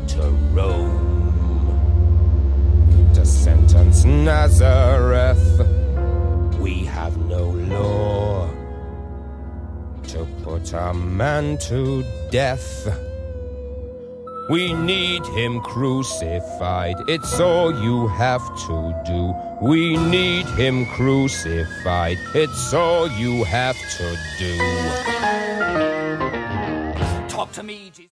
to Rome to sentence Nazareth. We have no law to put a man to death. We need him crucified, it's all you have to do. We need him crucified, it's all you have to do. Talk to me, Jesus.